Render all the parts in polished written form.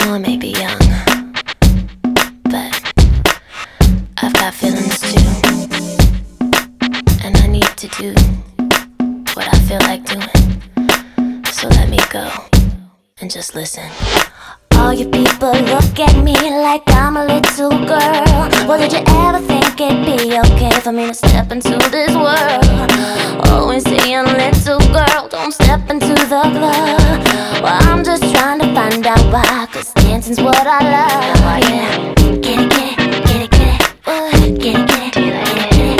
know I may be young, but I've got feelings too. And I need to do what I feel like doing. So let me go and just listen. All you people look at me like I'm a little girl. Well, did you ever think it'd be okay for me to step into this world? Always saying, little girl, don't step into the club. Well, I'm just trying to find out why, 'cause dancing's what I love. Yeah. Get it, get it, get it, get it. Get it, get it, get it, get it.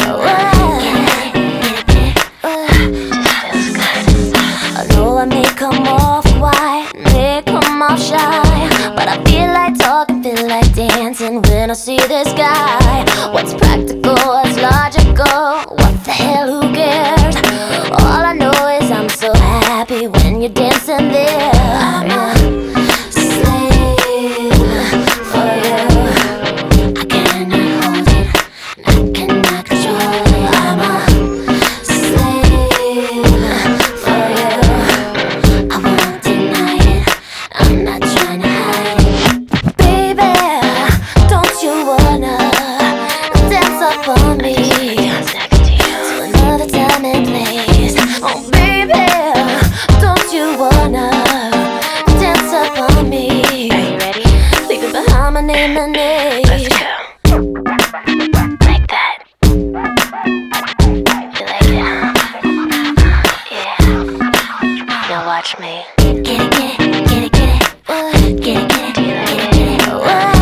I know I may come off quiet, may come off shy, but I feel like talking, feel like dancing when I see this guy. What's practical, what's logical, what the hell, who cares? All I know is I'm so happy when you're dancing there. I'm a slave for you. I cannot hold it, I cannot control it. I'm a slave for you. I won't deny it, I'm not trying to hide it. Baby, don't you wanna dance up on me to another time and place? Oh baby, don't you wanna dance up on me? Are you ready? Leaving behind my name and age. Let's go. Like that. You like it, huh? Yeah. Now watch me. Get it, get it, get it, get it. Get it, get it, get it, get it.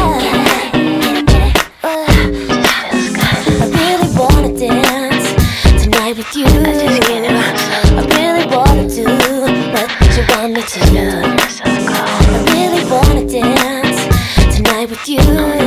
I really wanna dance tonight with you. I really wanna do what you want me to do. I really wanna dance tonight with you.